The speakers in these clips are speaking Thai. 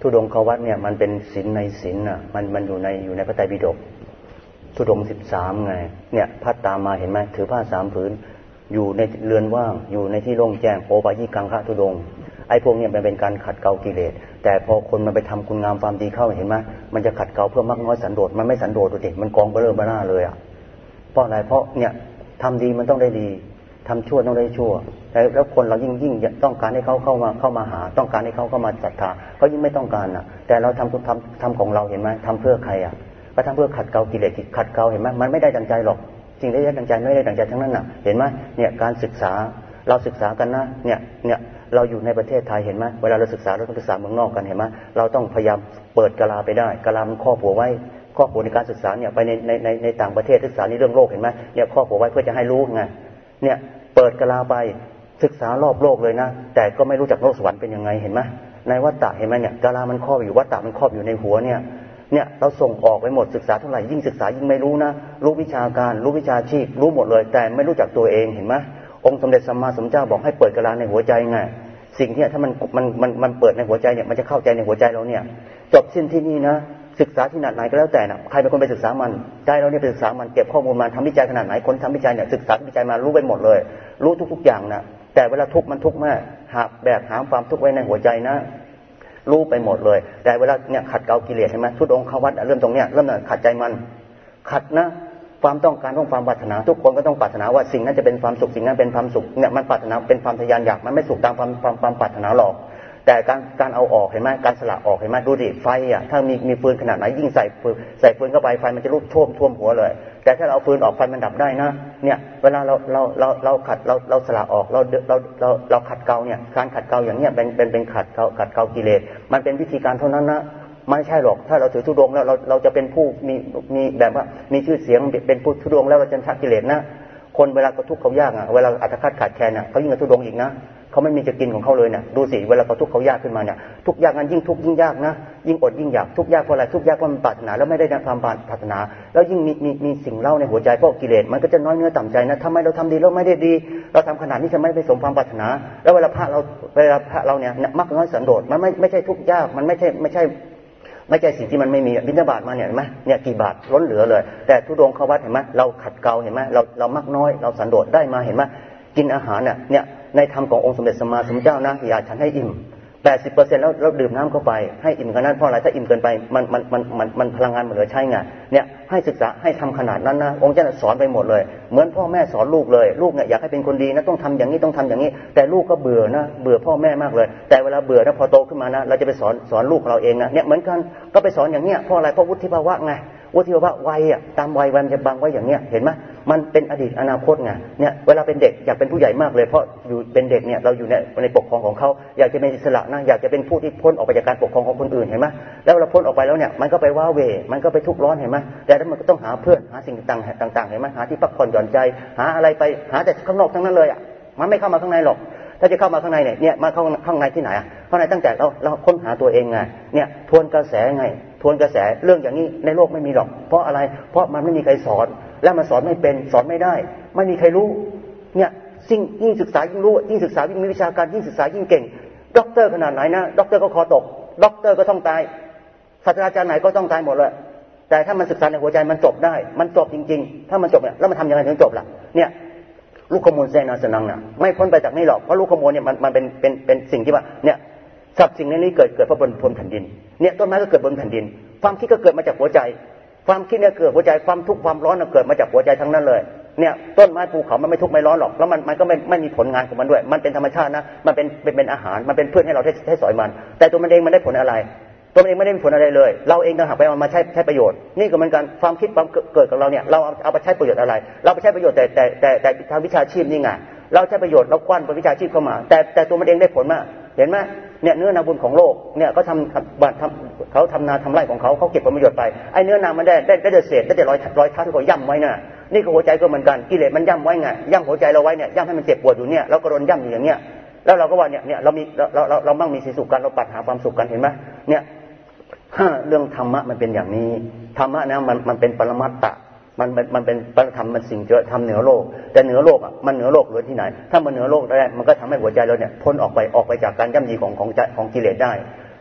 ธุดงควัตเนี่ยมันเป็นศีลในศีลน่ะมันอยู่ในพระไตรปิฎกธุดงค์13ไงเนี่ยพัดตามมาเห็นไหมถือผ้า3 ผืนอยู่ในเรือนว่างอยู่ในที่โล่งแจ้งโอปายิกังคะธุดงค์ไอ้พวกเนี่ยมันเป็นการขัดเกลากิเลสแต่พอคนมันไปทำคุณงามความดีเข้าเห็นไหมมันจะขัดเกลาเพื่อมากน้อยสันโดษมันไม่สันโดษดูดิมันกองเบลอเบล่าเลยอ่ะเพราะอะไรเพราะเนี่ยทำดีมันต้องได้ดีทำชั่วต้องได้ชั่วแล้วคนเรายิ่งต้องการให้เขาเข้ามาหาต้องการให้เขาเข้ามาศรัทธาเขายิ่งไม่ต้องการอ่ะแต่เราทำของเราเห็นไหมทำเพื่อใครอ่ะก็ทำเพื่อขัดเกลากิเลสขัดเกลาเห็นไหมมันไม่ได้ดังใจหรอกสิ่งที่ได้ดังใจไม่ได้ดังใจทั้งนั้นน่ะเห็นไหมเนี่ยการศึกษาเราศึกษากันนะเนี่ยเราอยู่ในประเทศไทยเห็นไหมเวลาเราศึกษาเราต้องศึกษาเมืองนอกกันเห็นไหมเราต้องพยายามเปิดกะลาไปได้กะลามันครอบหัวไว้ครอบหัวในการศึกษาเนี่ยไปในต่างประเทศศึกษาในเรื่องโลกเห็นไหมเนี่ยครอบหัวไว้เพื่อจะให้รู้ไงเนี่ยเปิดกะลาไปศึกษารอบโลกเลยนะแต่ก็ไม่รู้จักโลกสวรรค์เป็นยังไงเห็นไหมในวัฏฏะเห็นไหมเนี่ยกะลามันครอบอยู่วัฏฏะมันครอบอยู่ในหัวเนี่ยเราส่งออกไปหมดศึกษาเท่าไหร่ยิ่งศึกษายิ่งไม่รู้นะรู้วิชาการรู้วิชาชีพรู้หมดเลยแต่ไม่รู้จักตัวเองเห็นไหมองค์สมเด็จสัมมาสัมพุทธเจ้าบอกให้เปิดกะลาในหัวใจไงสิ่งที่ถ้ามันเปิดในหัวใจเนี่ยมันจะเข้าใจในหัวใจเราเนี่ยจบสิ้นที่นี่นะศึกษาที่ไหนก็แล้วแต่นะใครเป็นคนไปศึกษามันใจเราเนี่ยไปศึกษามันเก็บข้อมูลมาทำวิจัยขนาดไหนคนทำวิจัยเนี่ยศึกษาวิจัยมารู้ไปหมดเลยรู้ทุกอย่างนะแต่เวลาทุกข์มันทุกข์มากหามความทุกข์ไว้ในหัวใจนะรู้ไปหมดเลยแต่เวลาเนี่ยขัดเกลากิเลสใช่ไหมทุดงควัตเริ่มตรงเนี้ยเริ่มขัดใจมันขัดนะความต้องการของความปรารถนาทุกคนก็ต้องปรารถนาว่าสิ่งนั้นจะเป็นความสุขสิ่งนั้นเป็นความสุขเนี่ยมันปรารถนาเป็นความทะยานอยากมันไม่สุขตามความปรารถนาหรอกแต่การเอาออกเห็นไหมการสละออกเห็นไหมดูดิไฟอ่ะถ้ามีฟืนขนาดไหนยิ่งใส่ฟืนเข้าไปไฟมันจะลุกท่วมหัวเลยแต่ถ้าเราเอาฟืนออกไฟมันดับได้นะเนี่ยเวลาเราขัดเราสละออกเราขัดเกลาเนี่ยการขัดเกลาอย่างเนี้ยเป็นขัดเกลากิเลสมันเป็นวิธีการเท่านั้นนะไม่ใช่หรอกถ้าเราถือธุดงค์แล้วเราจะเป็นผู้มีแบบว่ามีชื่อเสียงเป็นผู้ธุดงค์แล้วเราจะชนะกิเลสนะคนเวลาเขาทุกข์เขายากอ่ะเวลาอัตคัดขาดแคลนอ่ะเขายิ่งกับธุดงค์อีกนะเขาไม่มีจะกินของเขาเลยเนี่ยดูสิเวลาเขาทุกข์เขายากขึ้นมาเนี่ยทุกข์ยากนั้นยิ่งทุกข์ยิ่งยากนะยิ่งอดยิ่งอยากทุกข์ยากเพราะอะไรทุกข์ยากเพราะมันปรารถนาแล้วไม่ได้ความปรารถนาแล้วยิ่งมีสิ่งเล่าในหัวใจเพราะกิเลสมันก็จะน้อยเนื้อต่ำใจนะทำไมเราทำดีแล้วไม่ได้ดีเราทำขนาดนี้จะไม่ไปสมความปรารถนาแล้วเวลาพระเราเนี่ยมักน้อยสันโดษมันไม่ใช่ทุกข์ยากมันไม่ใช่สิ่งที่มันไม่มีบิณฑบาตมาเนี่ยเห็นไหมเนี่ยกี่บาทล้นเหลือเลยแต่ธุดงค์เข้าวัดเห็นไหมเราขัดเกลาเห็นไหมเรามักน้อยเราสันโดษได้มาเห็นไหมกินอาหารเนี่ยในธรรมขององค์สมเด็จสัมมาสัมพุทธเจ้านะอย่าฉันให้อิ่ม 80% แล้วดื่มน้ำเข้าไปให้อิ่มขนาดนั้นเพราะอะไรถ้าอิ่มเกินไปมันพลังงานมันเหลือใช้ไงเนี่ยให้ศึกษาให้ทำขนาดนั้นนะองค์เจ้าสอนไปหมดเลยเหมือนพ่อแม่สอนลูกเลยลูกเนี่ยอยากให้เป็นคนดีนะต้องทำอย่างนี้ต้องทำอย่างนี้แต่ลูกก็เบื่อนะเบื่อพ่อแม่มากเลยแต่เวลาเบื่อนะพอโตขึ้นมานะเราจะไปสอนลูกเราเองนะเนี่ยเหมือนกันก็ไปสอนอย่างเนี้ยเพราะอะไรเพราะวุฒิภาวะไงวุฒิภาวะวัยอ่ะตามวัยมันจะบังไว้อย่างเนี้ยเห็นไหมมันเป็นอดีตอนาคตไงเนี่ยเวลาเป็นเด็กอยากเป็นผู้ใหญ่มากเลยเพราะอยู่เป็นเด็กเนี่ยเราอยู่ในปกครองของเขาอยากจะเป็นอิสระนะอยากจะเป็นผู้ที่พ้นออกไปจากการปกครองของคนอื่นเห็นไหมแล้วเราพ้นออกไปแล้วเนี่ยมันก็ไปว้าเหวมันก็ไปทุกข์ร้อนเห็นไหมแต่แล้วมันก็ต้องหาเพื่อนหาสิ่งต่างๆเห็นไหมหาที่พักผ่อนหย่อนใจหาอะไรไปหาแต่ข้างนอกทั้งนั้นเลยอ่ะมันไม่เข้ามาข้างในหรอกถ้าจะเข้ามาข้างในเนี่ยมาเข้าข้างในที่ไหนอ่ะข้างในตั้งแต่เราค้นหาตัวเองไงเนี่ยทวนกระแสไงทวนกระแสเรื่องอย่างนี้ในโลกไม่มีหรอกเพราะอะไรเพราะมันไม่มีใครสอนแล้วมันสอนไม่เป็นสอนไม่ได้ไม่มีใครรู้เนี่ยยิ่งศึกษายิ่งรู้ยิ่งศึกษายิ่งมีวิชาการยิ่งศึกษายิ่งเก่งด็อกเตอร์ขนาดไหนนะด็อกเตอร์ก็คอตกด็อกเตอร์ก็ต้องตายศาสตราจารย์ไหนก็ต้องตายหมดเลยแต่ถ้ามันศึกษาในหัวใจมันจบได้มันจบจริงๆถ้ามันจบเนี่ยแล้วมันทำยังไงถึงจบล่ะเนี่ยลูกขโมยเซนาสนังน่ะไม่พ้นไปจากนี่หรอกเพราะลูกขโมยเนี่ยมันเป็นสิ่งที่ว่าเนี่ยสับสิ่งนี้เกิดเพราะบนแผ่นดินเนี่ยต้นไม้ก็เกิดบนแผ่นดินความคิดก็เกิดมาจากหัวใจความคิดเนี่ยเกิดหัวใจความทุกข์ความร้อนเกิดมาจากหัวใจทั้งนั้นเลยเนี่ยต้นไม้ภูเขามันไม่ทุกข์ไม่ร้อนหรอกแล้วมันก็ไม่มีผลงานของมันด้วยมันเป็นธรรมชาตินะมันเป็นอาหารมันเป็นเพื่อนให้เราได้สอยมันแต่ตัวมันเองมันได้ผลอะไรตัวมันเองไม่ได้มีผลอะไรเลยเราเองต่างหากไปเอามาใช้ประโยชน์นี่ก็เหมือนกันความคิดความเกิดของเราเนี่ยเราเอาไปใช้ประโยชน์อะไรเราไปใช้ประโยชน์แต่ทางวิชาชีพนี่ไงเราใช้ประโยชน์เรากว้านเป็นวิชาชีพเข้ามาแต่ตัวมันเองได้ผลมากเห็นไหมเนี่ยเนื้อนาบุญของโลกเนี่ยเขาทำนาทำไร่ของเขาเก็บผลประโยชน์ไปไอ้เนื้อนามันได้เศษได้รอยเท้าที่เขาย่ำไว้น่ะนี่ก็หัวใจก็เหมือนกันกิเลสมันย่ำไว้ไงย่ำหัวใจเราไว้เนี่ยย่ำให้มันเจ็บปวดอยู่เนี่ยเราก็โดนย่ำอยู่อย่างเงี้ยแล้วเราก็ว่าเนี่ยเรามั่งมีสุขกันเราปัดหาความสุขกันเห็นไหมเนี่ยเรื่องธรรมะมันเป็นอย่างนี้ธรรมะนะมันเป็นปรมัตถะมันเป็นปรธรรมมันสิ่งเจอทำเหนือโลกแต่เหนือโลกอ่ะมันเหนือโลกเหลือที่ไหนถ้ามันเหนือโลกได้มันก็ทำให้หัวใจเราเนี่ยพ้นออกไปจากการย่ำยีของกิเลสได้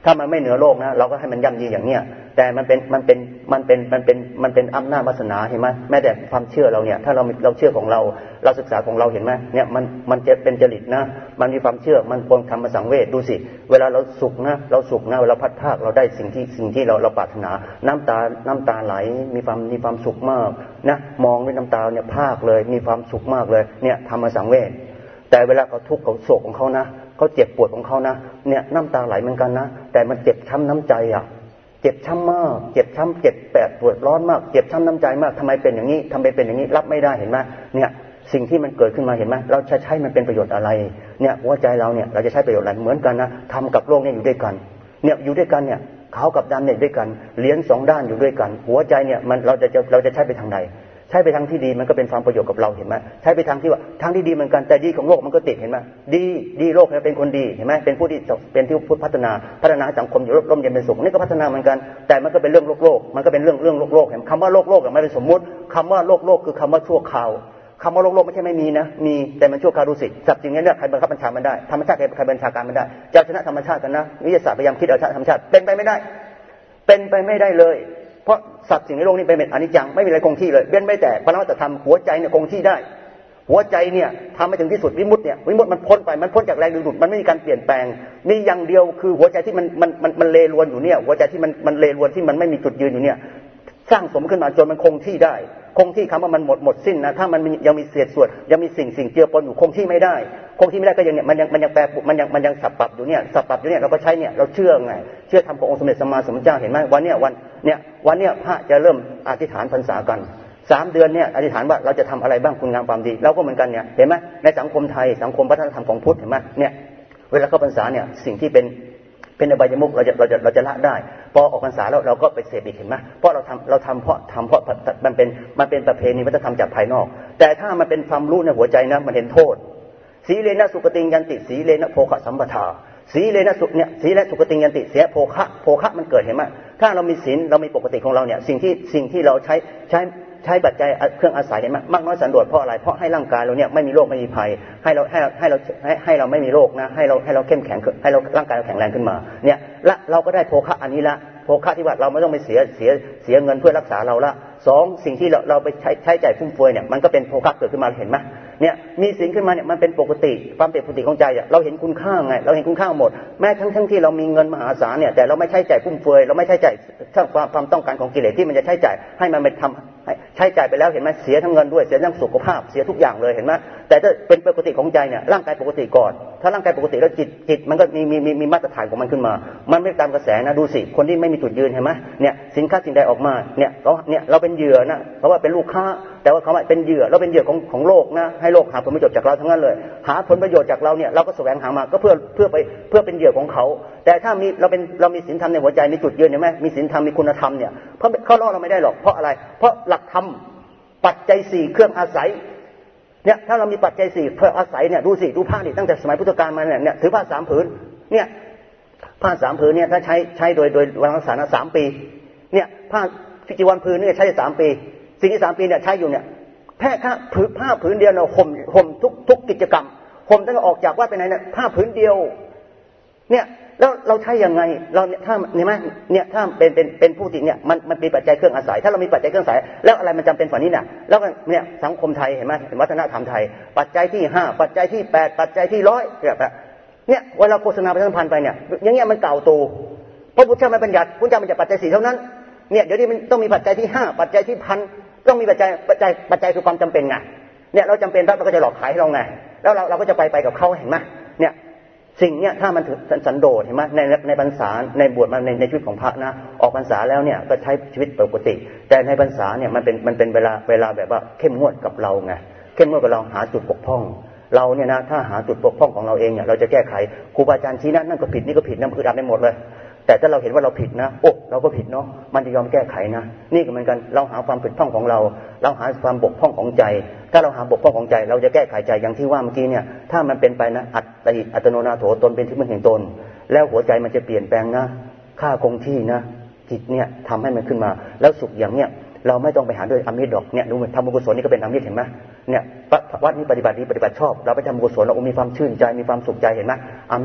ถ้ามันไม่เหนือโลกนะเราก็ให้มันย่ำยีอย่างเนี้ยแต่มันเป็นอำนาจวาสนาเห็นไหมแม้แต่ความเชื่อเราเนี่ยถ้าเราเชื่อของเราศึกษาของเราเห็นไหมเนี่ยมันจะเป็นจริตนะมันมีความเชื่อมันปนธรรมสังเวชดูสิเวลาเราสุขนะเวลาพัดภาคเราได้สิ่งที่เราปรารถนาน้ำตาไหลมีความสุขมากนะมองด้วยน้ำตาเนี่ยภาคเลยมีความสุขมากเลยเนี่ยธรรมสังเวชแต่เวลาเขาทุกข์เขาโศกของเขานะเขาเจ็บปวดของเขานะเนี่ยน้ำตาไหลเหมือนกันนะแต่มันเจ็บช้ำน้ำใจอ่ะเจ็บช้ำมากเจ็บช้ำเจ็บแปดปวดร้อนมากเจ็บช้ำน้ำใจมากทำไมเป็นอย่างนี้ทำไมเป็นอย่างนี้รับไม่ได้เห็นไหมเนี่ยสิ่งที่มันเกิดขึ้นมาเห็นไหมเราจะใช้มันเป็นประโยชน์อะไรเนี่ยหัวใจเราเนี่ยเราจะใช้ประโยชน์อะไรเหมือนกันนะทำกับโลกเนี่ยอยู่ด้วยกันเนี่ยอยู่ด้วยกันเนี่ยขาวกับดำเนี่ยด้วยกันเหรียญสองด้านอยู่ด้วยกันหัวใจเนี่ยมันเราจะใช้ไปทางใดใช้ไปทางที่ดีมันก็เป็นความประโยชน์กับเราเห็นไหมใช้ไปทางที่ว่าทางที่ดีเหมือนกันแต่ดีของโลกมันก็ติดเห็นไหมดีโลกเนี่ยเป็นคนดีเห็นไหมเป็นผู้ที่พูดพัฒนาสังคมอยู่ร่มเย็นเป็นสุขนี่ก็พัฒนาเหมือนกันแต่มันก็เป็นเรื่องโลกมันก็เป็นเรื่องโลกเห็นคำว่าโลกไม่เป็นสมมุติคำว่าโลกคือคำว่าชั่วคราวคำว่าโลกไม่ใช่ไม่มีนะมีแต่มันชั่วคราวดูสิสัตว์จริงเนี่ยใครบังคับบัญชามันได้ธรรมชาติใครบัญชาการมันได้จะชนะธรรมชาติกันนะวิทยาศาสตร์พยายามคิดเอาชนะธรรมชาติเป็นไปไม่ได้เลยเพราะสัตว์สิ่งในโลกนี้เป็นอนิจจังไม่มีอะไรคงที่เลยเว้นไม่แต่ปรมัตถธรรมหัวใจเนี่ยคงที่ได้หัวใจเนี่ยทำไปถึงที่สุดวิมุตติมันพ้นไปมันพ้นจากแรงดึงดูดมันไม่มีการเปลี่ยนแปลงมีอย่างเดียวคือหัวใจที่มันเลรวนอยู่เนี่ยหัวใจที่มันเลรวนที่มันไม่มีจุดยืนอยู่เนี่ยสร้างสมขึ้นมาจนมันคงที่ได้คงที่คำว่ามันหมดสิ้นนะถ้ามันยังมีเศษส่วนยังมีสิ่งเจือปนอยู่คงที่ไม่ได้ก็ยังเนี่ยมันยังแปรมันยังสับปรับอยู่เนี่ยเราก็ใช้เนี่ยเราเชื่อไงเชื่อธรรมขององค์สมเด็จสัมมาสัมพุทธเจ้าเห็นไหมวันเนี้ยพระจะเริ่มอธิษฐานพรรษากัน3 เดือนเนี่ยอธิษฐานว่าเราจะทำอะไรบ้างคุณงามความดีเราก็เหมือนกันเนี่ยเห็นไหมในสังคมไทยสังคมวัฒนธรรมของพุทธเห็นไหมเนี่ยเวลาเข้าพรรษาเนี่ยสิ่งที่เป็นอบายมุขเราจะละได้พอออกพรรษาแล้วเราก็ไปเสพอีกเห็นไหมเพราะเราทำเพราะมันเป็นประเพณีวัฒนธรรมจากภายนอกแต่ถ้ามันเป็นความรู้ในหัวใจนะมันเห็นโทษสีเลนะสุกติยันติสีเลนะโภคะสัมปทาสีเลนะสีเลสุกติยันติเสียโภคะมันเกิดเห็นไหมถ้าเรามีศีลเรามีปกติของเราเนี่ยสิ่งที่เราใช้ปัจจัยเครื่องอาศัยเห็นไหมมากน้อยสันโดษเพราะอะไรเพราะให้ร่างกายเราเนี่ยไม่มีโรคไม่มีภัยให้เราไม่มีโรคนะให้เราเข้มแข็งให้เราร่างกายเราแข็งแรงขึ้นมาเนี่ยละเราก็ได้โภคะอันนี้ละโภคะที่ว่าเราไม่ต้องไปเสียเงินเพื่อรักษาเราละ2สิ่งที่เราไปใช้จ่ายฟุ่มเฟือยเนี่ยมันก็เป็นโภคะเกิดขึ้นมาเห็นไหมเนี่ยมีสิ่งขึ้นมาเนี่ยมันเป็นปกติความเป็นปกติของใจเราเห็นคุณค่าไงเราเห็นคุณค่าหมดแม้ทั้งที่เรามีเงินมหาศาลเนี่ยแต่เราไม่ใช้จ่ายฟุ่มเฟือยเราไม่ใช้จ่ายความต้องการของกิเลสที่มันจะใช้จ่ายให้มันไปทำใช้จ่ายไปแล้วเห็นไหมเสียทั้งเงินด้วยเสียทั้งสุขภาพเสียทุกอย่างเลยเห็นไหมแต่ถ้าเป็นปกติของใจเนี่ยร่างกายปกติก่อนถ้าร่างกายปกติแล้วจิตมันก็มีมาตรฐานของมันขึ้นมามันไม่ตามกระแสนะดูสิคนที่ไม่มีจุดยืนเห็นไหมเนี่ยสินค้าสิ่งใดออกมาเนี่ยเราเป็นเหยื่อนะเพราะว่าเป็นลูกค้าแต่ว่าเขาเป็นเหยื่อเราเป็นเหยื่อของโลกนะให้โลกหาผลประโยชน์จากเราทั้งนั้นเลยหาผลประโยชน์จากเราเนี่ยเราก็แสวงหามาก็เพื่อเป็นเหยื่อของเขาแต่ถ้าเรามีศีลธรรมในหัวใจมีจุดยืนเห็นไหมมีศีลธรรมมีคุณธรรมเนี่ยเพราะเขาล่อเราไม่ได้หรอกเพราะอะไรเพราะหลักธรรมปัจจัย4เครื่องอาศัยเนี่ยถ้าเรามีปัจจัย4เครื่องอาศัยเนี่ยดูสิดูผ้าดิตั้งแต่สมัยพุทธกาลมาเนี่ยถือผ้า3 ผืนเนี่ยผ้า3 ผืนเนี่ยถ้าใช้โดยวันรักษา3 ปีเนี่ยผ้าจีวรผืนเนี่ยใช้ได้3 ปีสิ่งที่3 ปีเนี่ยใช้อยู่เนี่ยแค่ผ้าผืนเดียวเราห่มทุกกิจกรรมห่มตั้งแต่ออกจากวัดไปไหนเนี่ยผ้าผืนเดียวเนี่ยแล้วเราใช้ยังไงเราเนี่ยถ้าเนี่ยไหมเนี่ยถ้าเป็นผู้ติเนี่ยมันเป็นปัจจัยเครื่องอาศัยถ้าเรามีปัจจัยเครื่องอาศัยแล้วอะไรมันจำเป็นฝ่านี้เนี่ยแล้วเนี่ยสังคมไทยเห็นไหมวัฒนธรรมไทยปัจจัยที่5ปัจจัยที่8ปัจจัยที่100แบบเนี่ยเวลาโฆษณาประชาสัมพันธ์ไปเนี่ยอย่างเงี้ยมันเก่าตูเพราะพุทธเจ้าไม่บัญญัติพุทธเจ้าบัญญัติปัจจัย4เท่านั้นเนี่ยเดี๋ยวนี้มันต้องมีปัจจัยที่5ปัจจัยที่1,000ต้องมีปัจจัยคือความจำเป็นไงเนี่ยเราจำเป็นเราก็จะหลอกขายให้เราไงแล้วเราก็จะไปกับเขาเห็นไหมเนี่ยสิ่งเนี้ยถ้ามันถึงสันโดษเห็นไหมในพรรษาในบวชมาในชีวิตของพระนะออกพรรษาแล้วเนี่ยก็ใช้ชีวิตปกติแต่ในพรรษาเนี่ยมันเป็นเวลาแบบว่าเข้มงวดกับเราไงเข้มงวดกับเราหาจุดบกพร่องเราเนี่ยนะถ้าหาจุดบกพร่องของเราเองเนี่ยเราจะแก้ไขครูบาอาจารย์ชี้นั่นก็ผิดนี่ก็ผิดนั่นคือดับไปหมดเลยแต่ถ้าเราเห็นว่าเราผิดนะโอ้เราก็ผิดเนาะมันจะยอมแก้ไขนะนี่ก็เหมือนกันเราหาความผิดพร่องของเราหาความบกพร่องของใจถ้าเราหาบกพร่องของใจเราจะแก้ไขใจอย่างที่ว่าเมื่อกี้เนี่ยถ้ามันเป็นไปนะอัตโนนาโถตนเป็นที่พึ่งแห่งตนแล้วหัวใจมันจะเปลี่ยนแปลงนะค่าคงที่นะจิตเนี่ยทำให้มันขึ้นมาแล้วสุขอย่างเนี้ยเราไม่ต้องไปหาด้วยอมิตรดอกเนี่ยดูทำบุญกุศลนี่ก็เป็นอมิตรเห็นไหมเนี่ยวัดนี้ปฏิบัติดีปฏิบัติชอบเราไปทำบุญกุศลเรามีความชื่นใจมีความสุขใจเห็นไหมอมิตร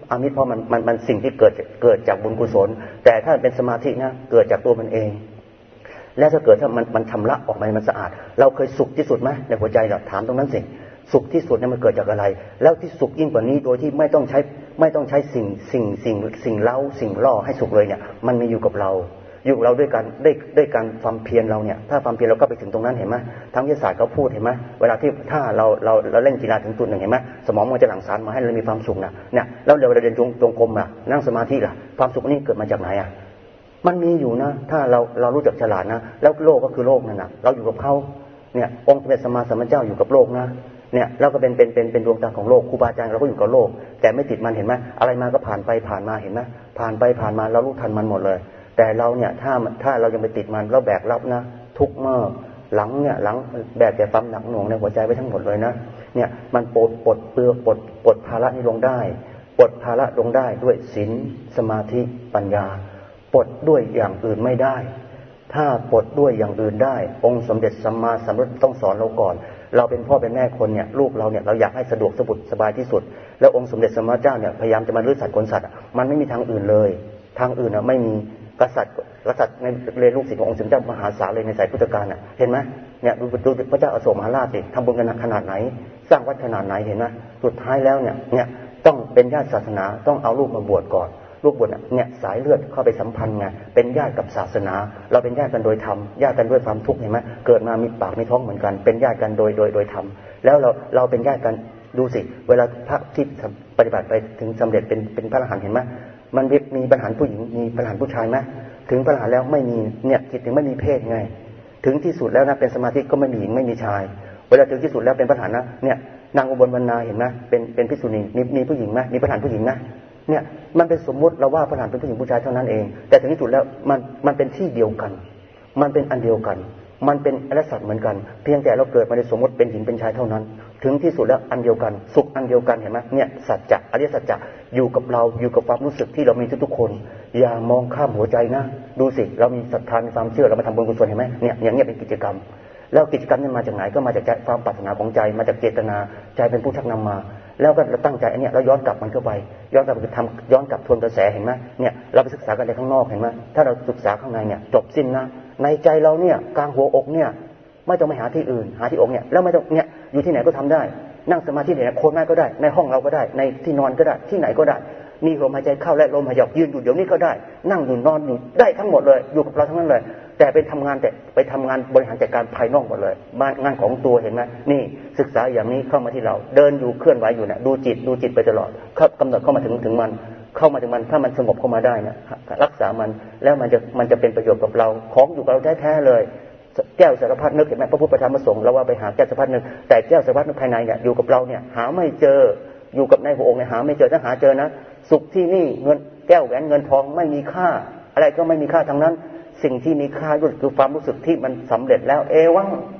อามิตรเพราะมันสิ่งที่เกิดจากบุญกุศลแต่ถ้าเป็นสมาธินะเกิดจากตัวมันเองและถ้าเกิดถ้ามันชำระออกมามันสะอาดเราเคยสุขที่สุดไหมในหัวใจเราถามตรงนั้นสิสุขที่สุดเนี่ยมันเกิดจากอะไรแล้วที่สุขยิ่งกว่านี้โดยที่ไม่ต้องใช้สิ่งเล้าสิ่งล่อให้สุขเลยเนี่ยมันมีอยู่กับเราอยู่เราด้วยการความเพียรเราเนี่ยถ้าความเพียรเราก็ไปถึงตรงนั้นเห็นไหมทางวิทยาศาสตร์เขาพูดเห็นไหมเวลาที่ถ้าเราเล่นกีฬาถึงจุดหนึ่งเห็นไหมสมองมันจะหลั่งสารมาให้เรามีความสุขนะเนี่ยแล้วเวลาเดินจงกรมล่ะนั่งสมาธิล่ะความสุขนี้เกิดมาจากไหนอ่ะมันมีอยู่นะถ้าเรารู้จักฉลาดนะแล้วโลกก็คือโลกนั่นนะเราอยู่กับเขาเนี่ยองค์สมเด็จสัมมาสัมพุทธเจ้าอยู่กับโลกนะเนี่ยเราก็เป็นดวงตาของโลกครูบาอาจารย์เราก็อยู่กับโลกแต่ไม่ติดมันเห็นไหมอะไรมาก็ผ่านไปผ่านมาเห็นไหมผ่านไปผ่านมาเรารู้ทันมันหมดเลยแต่เราเนี่ยถ้าเรายังไปติดมันเราแบกรับนะทุกข์มากหลังแบกแต่ความหนักหน่วงในหัวใจไปทั้งหมดเลยนะเนี่ยมันปลดภาระนี้ลงได้ปลดภาระลงได้ด้วยศีลสมาธิปัญญาปลดด้วยอย่างอื่นไม่ได้ถ้าปลดด้วยอย่างอื่นได้องค์สมเด็จสัมมาสัมพุทธต้องสอนเราก่อนเราเป็นพ่อเป็นแม่คนเนี่ยลูกเราเนี่ยเราอยากให้สะดวกสบายที่สุดแล้วองค์สมเด็จสัมมาเจ้าเนี่ยพยายามจะมาลื้อสัตว์คนสัตว์มันไม่มีทางอื่นเลยทางอื่นไม่มีกษัตริย์ในเรียนลูกศิษย์ขององค์สมเด็จมหาศาลเลยในสายพุทธกาลเห็นไหมเนี่ยดูพระเจ้าอโศกมหาราชสิทำบุญกันขนาดไหนสร้างวัดขนาดไหนเห็นไหมสุดท้ายแล้วเนี่ยต้องเป็นญาติศาสนาต้องเอาลูกมาบวชก่อนลูกบวชเนี่ยสายเลือดเข้าไปสัมพันธ์ไงเป็นญาติกับศาสนาเราเป็นญาติกันโดยธรรมญาติกันด้วยความทุกข์เห็นไหมเกิดมามีปากมีท้องเหมือนกันเป็นญาติกันโดยธรรมแล้วเราเป็นญาติกันดูสิเวลาพระที่ปฏิบัติไปถึงสำเร็จเป็นพระอรหันต์เห็นไหมมันมีปัญหาผู้หญิงมีปัญหาผู้ชายไหมถึงปัญหาแล้วไม่มีเนี่ยจิตถึงไม่มีเพศไงถึงที่สุดแล้วนะเป็นสมาธิก็ไม่มีหญิงไม่มีชายเวลาถึงที่สุดแล้วเป็นปัญหานะเนี่ยนางอุบลวรรณาเห็นไหมเป็นภิกษุณีมีผู้หญิงไหมมีปัญหาผู้หญิงนะเนี่ยมันเป็นสมมุติเราว่าปัญหาเป็นผู้หญิงผู้ชายเท่านั้นเองแต่ถึงที่สุดแล้วมันเป็นที่เดียวกันมันเป็นอันเดียวกันมันเป็นอริยสัจเหมือนกันเพียงแต่เราเกิดมาในสมมติเป็นหญิงเป็นชายเท่านั้นถึงที่สุดแล้วอันเดียวกันสุขอันเดียวกันเห็นไหมเนี่ยสัจจะอริยสัจจะอยู่กับเราอยู่กับความรู้สึกที่เรามีทุกๆคนอย่ามองข้ามหัวใจนะดูสิเรามีศรัทธามีความเชื่อเรามาทำบุญกุศลเห็นไหมเนี่ยอย่างเงี้ยเป็นกิจกรรมแล้วกิจกรรมนี้มาจากไหนก็มาจากความปรารถนาของใจมาจากเจตนาใจเป็นผู้ชักนำมาแล้วก็เราตั้งใจอันเนี้ยเราย้อนกลับมันเข้าไปย้อนกลับไปย้อนกลับทวนกระแสเห็นไหมเนี่ยเราไปศึกษากันในข้างนอกเห็นไหมถ้าเราศึกษาข้างในเนี่ยจบสิ้นนะในใจเราเนี่ยกลางหัวอกเนี่ยไม่ต้องไปหาที่อื่นหาที่อกเนี่ยแล้วไม่ต้องเนี่ยอยู่ที่ไหนก็ทำได้นั่งสมาธิเนี่ยโคนหน้าก็ได้ในห้องเราก็ได้ในที่นอนก็ได้ที่ไหนก็ได้มีลมหายใจเข้าและลมหายใจออกยืนอยู่เดี๋ยวนี้ก็ได้นั่งอยู่นอนอยู่ได้ทั้งหมดเลยอยู่กับเราทั้งนั้นเลยแต่ไปทำงานบริหารจัดการภายนอกหมดเลยงานของตัวเห็นไหมนี่ศึกษาอย่างนี้เข้ามาที่เราเดินอยู่เคลื่อนไหวอยู่เนี่ยดูจิตไปตลอดกำหนดเข้ามาถึงมันเข้ามาถึงมันถ้ามันสงบเข้ามาได้นะรักษามันแล้วมันจะเป็นประโยชน์กับเราของอยู่กับเราแท้ๆเลยแก้วสารพัดนึกเห็นไหมพระพุทธธรรมพระสงฆ์เราว่าไปหาแก้วสารพัดนึกแต่แก้วสารพัดนึกภายในเนี่ยอยู่กับเราเนี่ยหาไม่เจออยู่กับในหัวอกเนี่ยหาไม่เจอถ้าหาเจอนะสุขที่นี่เงินแก้วแหวนเงินทองไม่มีค่าอะไรก็ไม่มีค่าทั้งนั้นสิ่งที่มีค่าก็คือความรู้สึกที่มันสำเร็จแล้วเอวัง